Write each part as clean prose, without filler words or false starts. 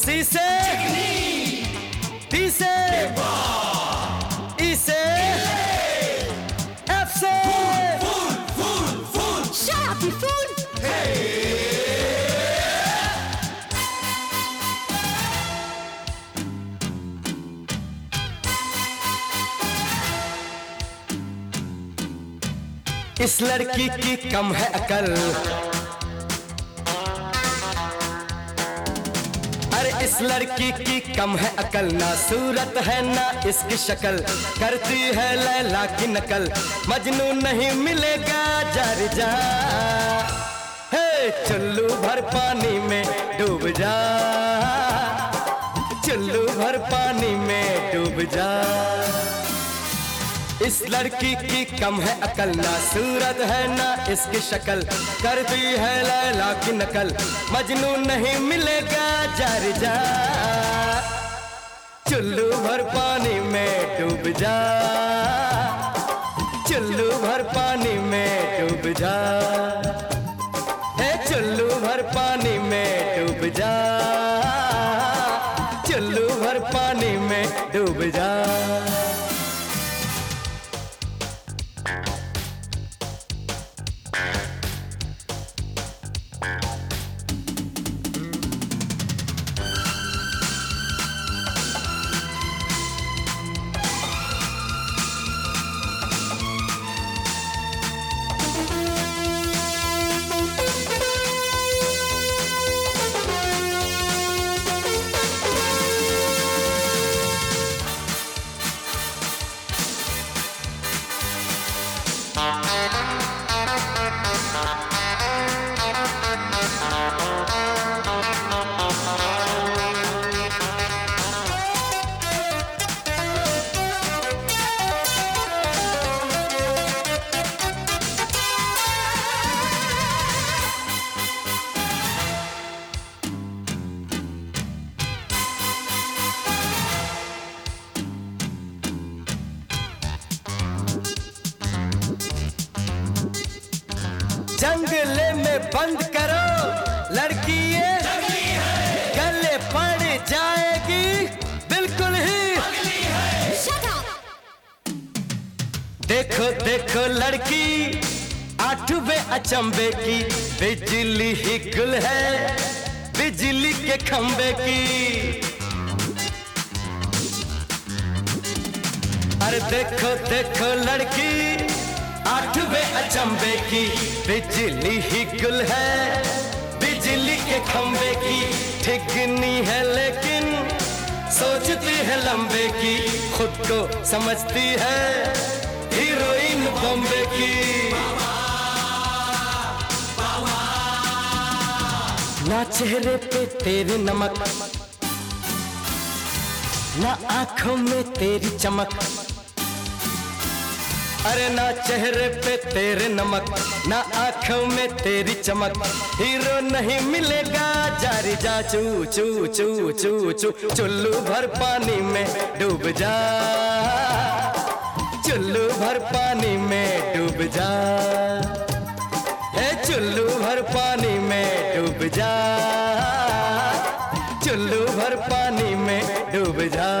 सी से डी से ई से एफ से Shut up, you fool! इस लड़की की कम है अकल, अरे इस लड़की की कम है अकल, ना सूरत है ना इसकी शक्ल, करती है लैला की नकल, मजनू नहीं मिलेगा जार जा, हे चुल्लू भर पानी में डूब जा, चुल्लू भर पानी में डूब जा। इस लड़की की कम है अकल, ना सूरत है ना इसकी शक्ल, करती है लैला की नकल, मजनू नहीं मिलेगा जार जा, चुल्लू भर पानी में डूब जा, चुल्लू भर पानी में डूब जा, हे चुल्लू भर पानी में डूब जा, चुल्लू भर पानी में डूब जा। जंगले में बंद करो लड़की ये गले पड़ जाएगी बिल्कुल ही। Shut up! देखो देखो लड़की आठवें अचंबे की, बिजली ही गुल है बिजली के खंबे की। अरे देखो देखो लड़की आठवें अचंबे की, बिजली ही गुल है बिजली के खंबे की, ठिकनी है लेकिन सोचती है लंबे की, खुद को समझती है हीरोइन बॉम्बे की। ना चेहरे पे तेरे नमक, ना आंखों में तेरी चमक, अरे ना चेहरे पे तेरे नमक, ना आंखों में तेरी चमक, हीरो नहीं मिलेगा जारी जा, चू चू चू चू चू, चुल्लू भर पानी में डूब जा, चुल्लू भर पानी में डूब जा, हे चुल्लू भर पानी में डूब जा, चुल्लू भर पानी में डूब जा।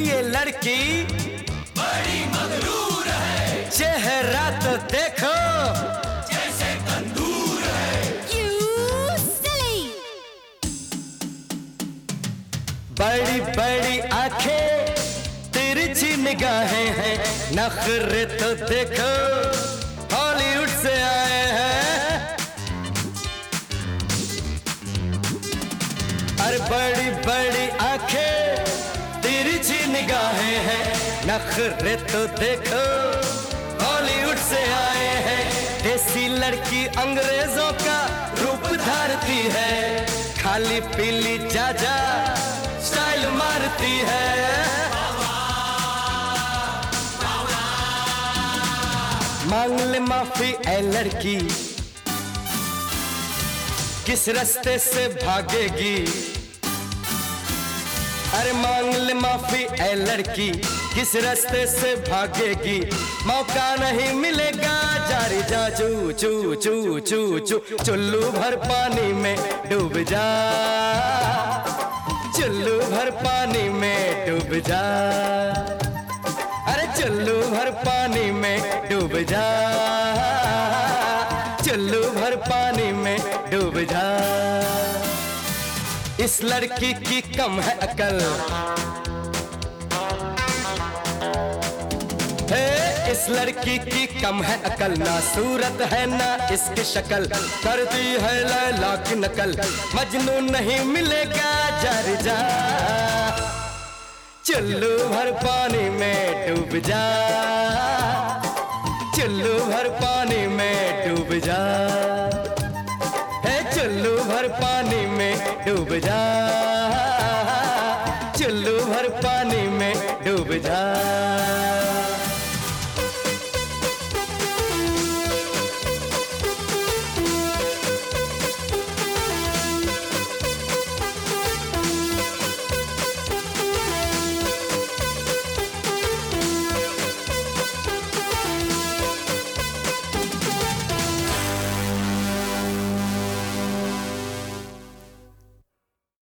ये लड़की बड़ी मगरूर है, चेहरा तो देखो जैसे तंदूर है। You silly. बड़ी बड़ी आंखें, तिरछी निगाहें हैं, नखरे तो देखो हॉलीवुड से आए हैं। अरे बड़ी बड़ी आंखें, तिरछी निगाहें हैं, नखरे तो देखो हॉलीवुड से आए हैं। देसी लड़की अंग्रेजों का रूप धारती है, खाली पीली जाजा स्टाइल मारती है। मांग ले माफी ऐ लड़की, किस रास्ते से भागेगी? अरे मांग ले माफी ऐ लड़की, किस रास्ते से भागेगी? मौका नहीं मिलेगा, जारी जा चू चू चू चू चू, चुल्लू भर पानी में डूब जा, चुल्लू भर पानी में डूब जा। अरे चुल्लू भर पानी में डूब जा, चुल्लू भर पानी में डूब जा। इस लड़की की कम है अकल, हे इस लड़की की कम है अकल, ना सूरत है ना इसकी शक्ल, करती है लैला की नकल, मजनू नहीं मिलेगा जार जा। चुल्लू भर पानी में डूब जा, चुल्लू भर पानी में डूब जा, है चुल्लू भर पानी में डूब जा, चुल्लू भर पानी में डूब जा।